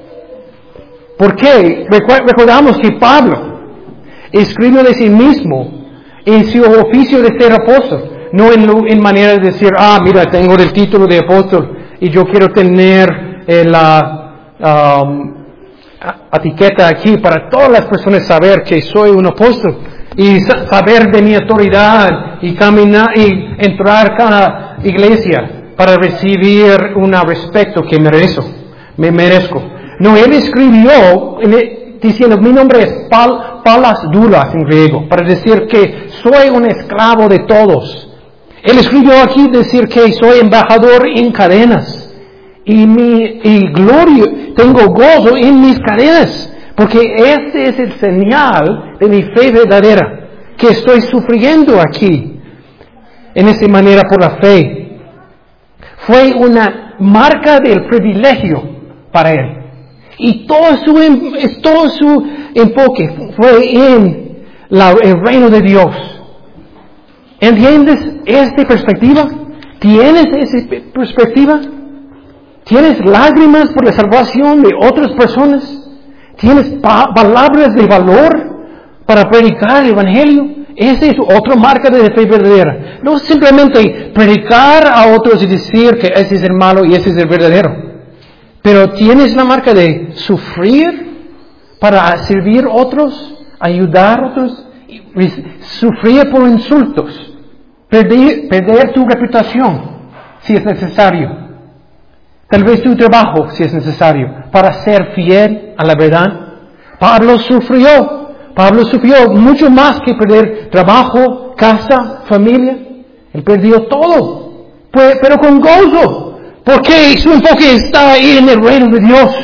¿Por qué? Recu- recordamos que Pablo escribió de sí mismo en su oficio de ser apóstol, no en, en manera de decir, ah, mira, tengo el título de apóstol y yo quiero tener eh, la um, etiqueta aquí para todas las personas saber que soy un apóstol y sa- saber de mi autoridad y caminar y entrar a cada iglesia para recibir un respeto que merezco, me merezco. No, él escribió diciendo, mi nombre es Pal, Palas Duras en griego, para decir que soy un esclavo de todos. Él escribió aquí decir que soy embajador en cadenas. Y mi y gloria, tengo gozo en mis cadenas, porque este es el señal de mi fe verdadera, que estoy sufriendo aquí, en esta manera por la fe. Fue una marca del privilegio para él. Y todo su, todo su enfoque fue en la, el reino de Dios. ¿Entiendes esta perspectiva? ¿Tienes esa perspectiva? ¿Tienes lágrimas por la salvación de otras personas? ¿Tienes pa- palabras de valor para predicar el Evangelio? Esa es otra marca de fe verdadera. No simplemente predicar a otros y decir que ese es el malo y ese es el verdadero. Pero tienes la marca de sufrir para servir a otros, ayudar a otros, sufrir por insultos, perder, perder tu reputación si es necesario, tal vez tu trabajo si es necesario, para ser fiel a la verdad. Pablo sufrió, Pablo sufrió mucho más que perder trabajo, casa, familia. Él perdió todo, pero con gozo. Porque su enfoque está ahí en el reino de Dios.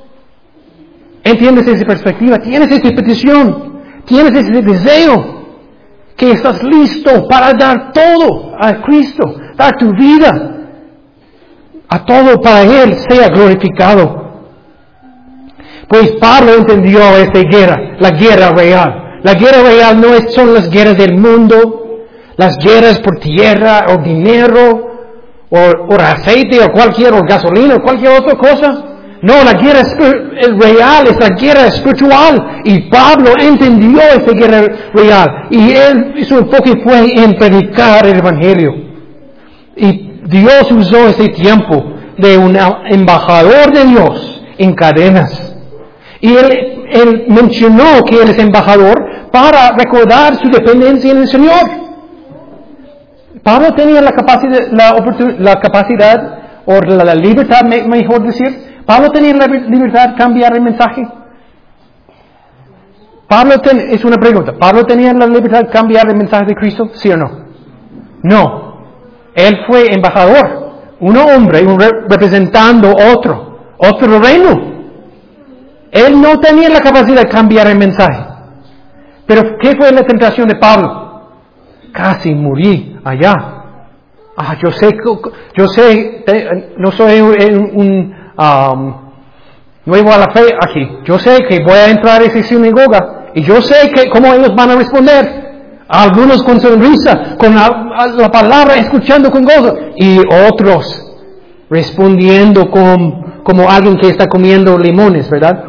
¿Entiendes esa perspectiva? ¿Tienes esa petición? ¿Tienes ese deseo? Que estás listo para dar todo a Cristo, dar tu vida a todo para Él sea glorificado. Pues Pablo entendió esta guerra, la guerra real. La guerra real no es, son las guerras del mundo, las guerras por tierra o dinero, o, o aceite, o cualquier, o gasolina, o cualquier otra cosa. No, la guerra es real, es la guerra espiritual. Y Pablo entendió esta guerra real. Y él, su enfoque fue en predicar el Evangelio. Y Dios usó ese tiempo de un embajador de Dios en cadenas. Y él, él mencionó que él es embajador para recordar su dependencia en el Señor. Pablo tenía la capacidad, la, la capacidad o la, la libertad, mejor decir, Pablo tenía la libertad de cambiar el mensaje. Pablo ten, es una pregunta, ¿Pablo tenía la libertad de cambiar el mensaje de Cristo? ¿Sí o no? No. Él fue embajador, un hombre un re, representando otro, otro reino. Él no tenía la capacidad de cambiar el mensaje. Pero ¿qué fue la tentación de Pablo? Casi morí allá. Ah, yo sé, yo sé, no soy un, un um, nuevo a la fe aquí. Yo sé que voy a entrar a esa sinagoga y yo sé que cómo ellos van a responder. Algunos con sonrisa, con la, la palabra escuchando con gozo, y otros respondiendo con, como alguien que está comiendo limones, ¿verdad?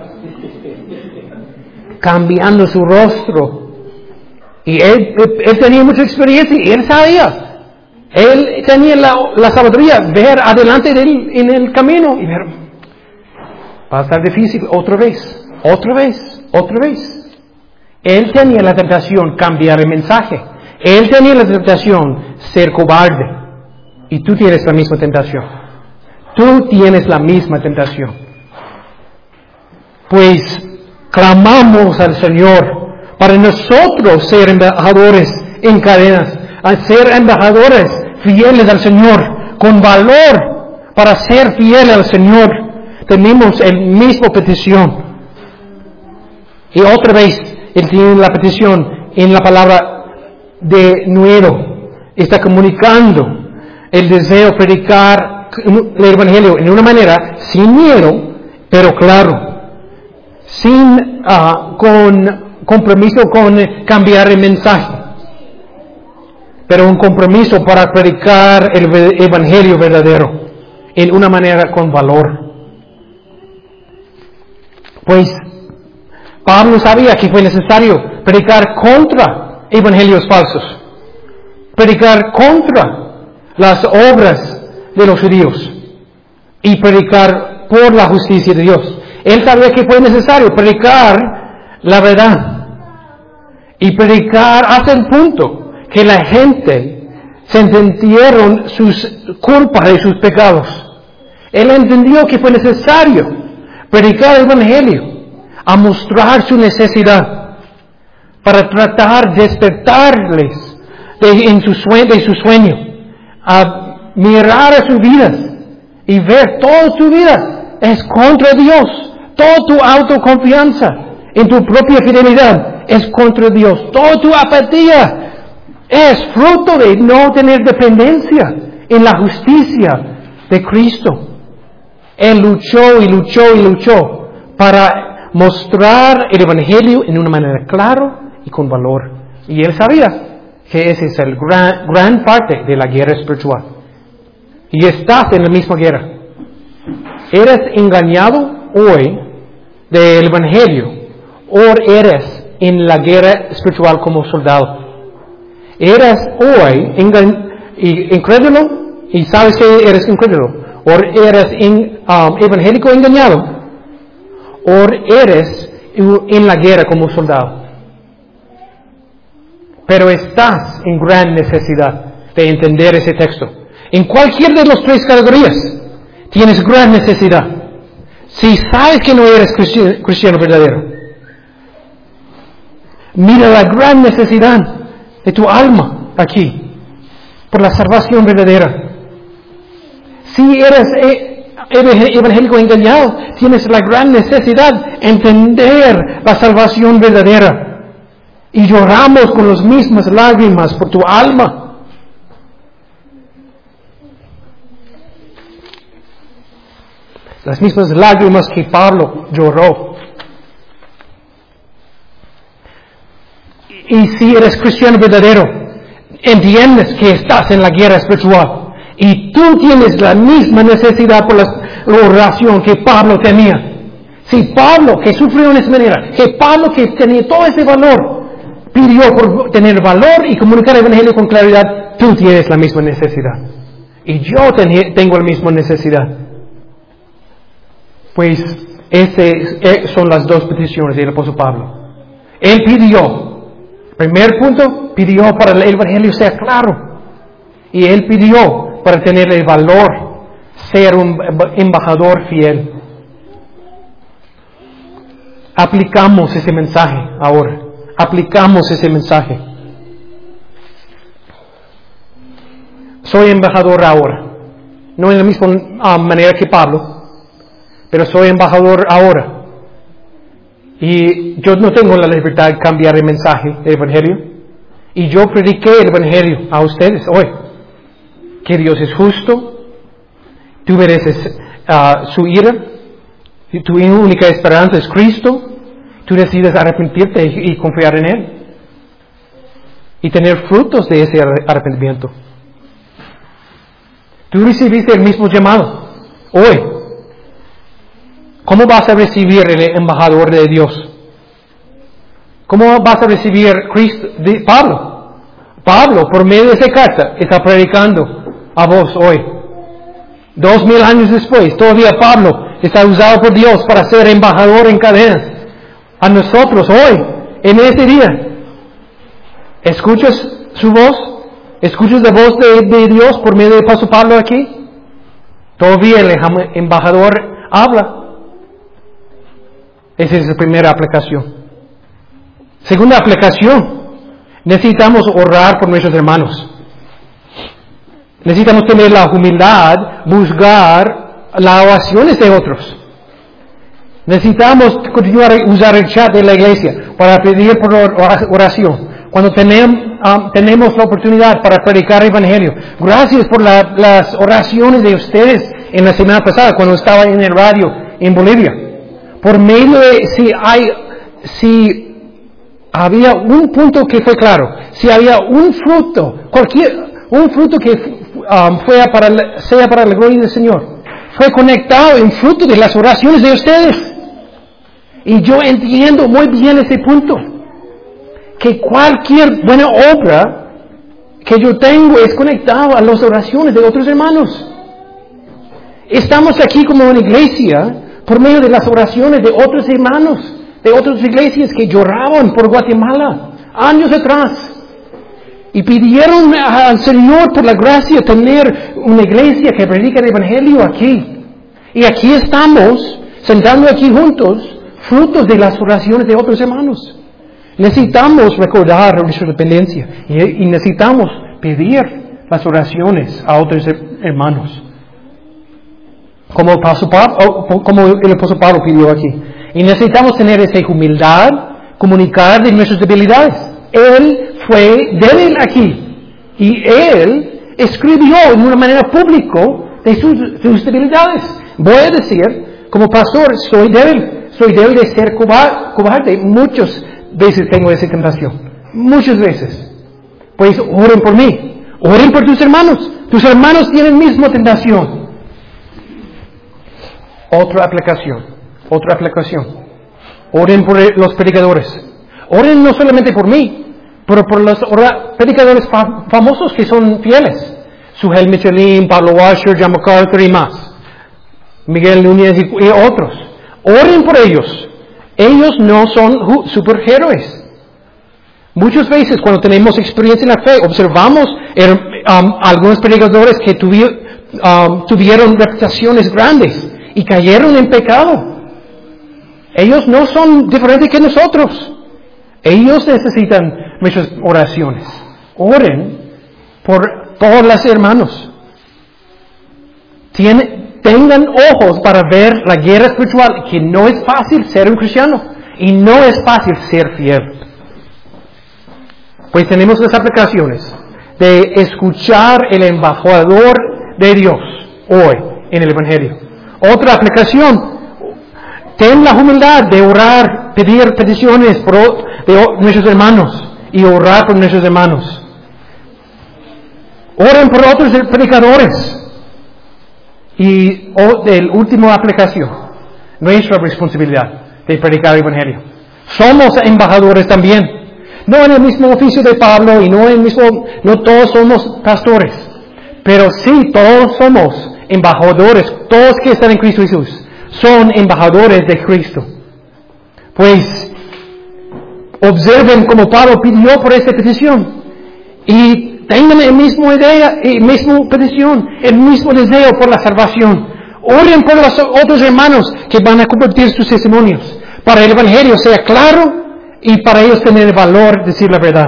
Cambiando su rostro. Y él, él, él tenía mucha experiencia y él sabía. Él tenía la, la sabiduría, ver adelante de él en el camino y ver, va a estar difícil otra vez, otra vez, otra vez. Él tenía la tentación cambiar el mensaje. Él tenía la tentación ser cobarde. Y tú tienes la misma tentación. Tú tienes la misma tentación. Pues clamamos al Señor para nosotros ser embajadores en cadenas, a ser embajadores fieles al Señor, con valor para ser fieles al Señor. Tenemos la misma petición. Y otra vez, Él tiene la petición en la palabra de nuevo. Está comunicando el deseo de predicar el Evangelio en una manera sin miedo, pero claro. Sin uh, con compromiso con cambiar el mensaje, pero un compromiso para predicar el Evangelio verdadero en una manera con valor. Pues Pablo sabía que fue necesario predicar contra evangelios falsos, predicar contra las obras de los judíos y predicar por la justicia de Dios. Él sabía que fue necesario predicar la verdad y predicar hasta el punto que la gente se entendieron sus culpas y sus pecados. Él entendió que fue necesario predicar el Evangelio, a mostrar su necesidad, para tratar de despertarles de, en su sueño, de su sueño, a mirar a sus vidas y ver toda tu vida es contra Dios. Toda tu autoconfianza en tu propia fidelidad es contra Dios. Toda tu apatía es fruto de no tener dependencia en la justicia de Cristo. Él luchó y luchó y luchó para mostrar el Evangelio en una manera clara y con valor. Y él sabía que esa es la gran, gran parte de la guerra espiritual. Y estás en la misma guerra. Eres engañado hoy del Evangelio, o eres en la guerra espiritual como soldado. Eres hoy incrédulo y sabes que eres incrédulo, o eres in, um, evangélico engañado, o eres en la guerra como soldado. Pero estás en gran necesidad de entender ese texto. En cualquiera de las tres categorías tienes gran necesidad. Si sabes que no eres cristiano, cristiano verdadero, mira la gran necesidad de tu alma aquí, por la salvación verdadera. Si eres evangélico engañado, tienes la gran necesidad de entender la salvación verdadera. Y lloramos con las mismas lágrimas por tu alma. Las mismas lágrimas que Pablo lloró. Y si eres cristiano verdadero, entiendes que estás en la guerra espiritual. Y tú tienes la misma necesidad por la oración que Pablo tenía. Si Pablo, que sufrió en esa manera, que Pablo, que tenía todo ese valor, pidió por tener valor y comunicar el Evangelio con claridad, tú tienes la misma necesidad. Y yo ten, tengo la misma necesidad. Pues esas son las dos peticiones del apóstol Pablo. Él pidió, primer punto, pidió para el Evangelio sea claro. Y él pidió para tener el valor, ser un embajador fiel. Aplicamos ese mensaje ahora. Aplicamos ese mensaje. Soy embajador ahora. No en la misma uh, manera que Pablo, pero soy embajador ahora. Y yo no tengo la libertad de cambiar el mensaje del Evangelio. Y yo prediqué el Evangelio a ustedes hoy. Que Dios es justo. Tú mereces uh, su ira. Y tu única esperanza es Cristo. Tú decides arrepentirte y, y confiar en Él. Y tener frutos de ese arrepentimiento. Tú recibiste el mismo llamado hoy. ¿Cómo vas a recibir el embajador de Dios? ¿Cómo vas a recibir Cristo, de Pablo? Pablo, por medio de esa carta, está predicando a vos hoy. Dos mil años después, todavía Pablo está usado por Dios para ser embajador en cadenas. A nosotros hoy, en este día, ¿escuchas su voz? ¿Escuchas la voz de, de Dios por medio del apóstol Pablo aquí? Todavía el embajador habla. Esa es la primera aplicación. Segunda aplicación, necesitamos orar por nuestros hermanos. Necesitamos tener la humildad, buscar las oraciones de otros. Necesitamos continuar a usar el chat de la iglesia para pedir por oración. Cuando tenemos, um, tenemos la oportunidad para predicar el Evangelio. Gracias por la, las oraciones de ustedes en la semana pasada cuando estaba en el radio en Bolivia. Por medio de, si hay, si había un punto que fue claro, si había un fruto, cualquier, un fruto que um, fue para, sea para la gloria del Señor, fue conectado en fruto de las oraciones de ustedes. Y yo entiendo muy bien ese punto, que cualquier buena obra que yo tengo es conectado a las oraciones de otros hermanos. Estamos aquí como una iglesia por medio de las oraciones de otros hermanos, de otras iglesias que lloraban por Guatemala años atrás y pidieron al Señor por la gracia tener una iglesia que predica el Evangelio aquí. Y aquí estamos, sentando aquí juntos, frutos de las oraciones de otros hermanos. Necesitamos recordar nuestra dependencia y, y necesitamos pedir las oraciones a otros hermanos. Como el apóstol Pablo, como el apóstol Pablo pidió aquí. Y necesitamos tener esa humildad, comunicar de nuestras debilidades. Él fue débil aquí y él escribió en una manera pública de sus, sus debilidades. Voy a decir, como pastor, soy débil. Soy débil de ser cobarde. Muchas veces tengo esa tentación. Muchas veces. Pues oren por mí. Oren por tus hermanos. Tus hermanos tienen la misma tentación. Otra aplicación. Otra aplicación. Oren por los predicadores. Oren no solamente por mí, pero por los predicadores fam- famosos que son fieles. Sujel Michelin, Pablo Washer, John MacArthur y más. Miguel Núñez y, y otros. Oren por ellos. Ellos no son superhéroes. Muchas veces cuando tenemos experiencia en la fe, observamos er, um, algunos predicadores que tuvi, um, tuvieron reputaciones grandes y cayeron en pecado. Ellos no son diferentes que nosotros. Ellos necesitan nuestras oraciones. Oren por todos los hermanos. Tiene, Tengan ojos para ver la guerra espiritual, que no es fácil ser un cristiano y no es fácil ser fiel. Pues tenemos las aplicaciones de escuchar el embajador de Dios hoy en el Evangelio. Otra aplicación, ten la humildad de orar, pedir peticiones por de nuestros hermanos y orar por nuestros hermanos. Oren por otros predicadores. Y oh, de la última aplicación, nuestra responsabilidad de predicar el Evangelio. Somos embajadores también. No en el mismo oficio de Pablo y no en el mismo, no todos somos pastores. Pero sí, todos somos embajadores. Todos que están en Cristo Jesús son embajadores de Cristo. Pues, observen como Pablo pidió por esta petición. Y tengan la misma idea, la misma petición, el mismo deseo por la salvación. Oren por los otros hermanos que van a compartir sus testimonios, para el Evangelio sea claro y para ellos tener el valor de decir la verdad.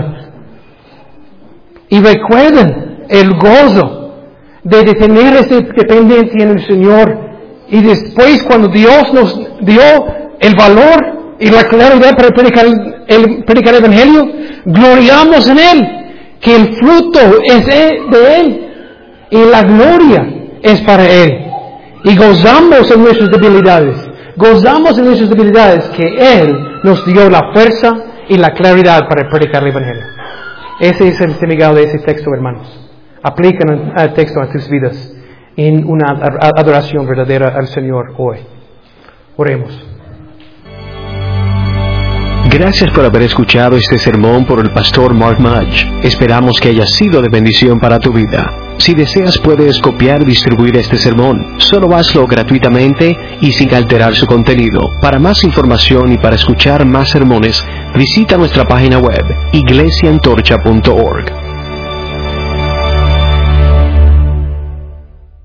Y recuerden el gozo de tener esa dependencia en el Señor. Y después, cuando Dios nos dio el valor y la claridad para predicar el, predicar el Evangelio, gloriamos en Él. Que el fruto es de Él y la gloria es para Él. Y gozamos en nuestras debilidades. Gozamos en nuestras debilidades que Él nos dio la fuerza y la claridad para predicar el Evangelio. Ese es el significado de ese texto, hermanos. Aplican el texto a tus vidas en una adoración verdadera al Señor hoy. Oremos. Gracias por haber escuchado este sermón por el pastor Mark Mudge. Esperamos que haya sido de bendición para tu vida. Si deseas, puedes copiar y distribuir este sermón. Solo hazlo gratuitamente y sin alterar su contenido. Para más información y para escuchar más sermones, visita nuestra página web, iglesia antorcha punto org.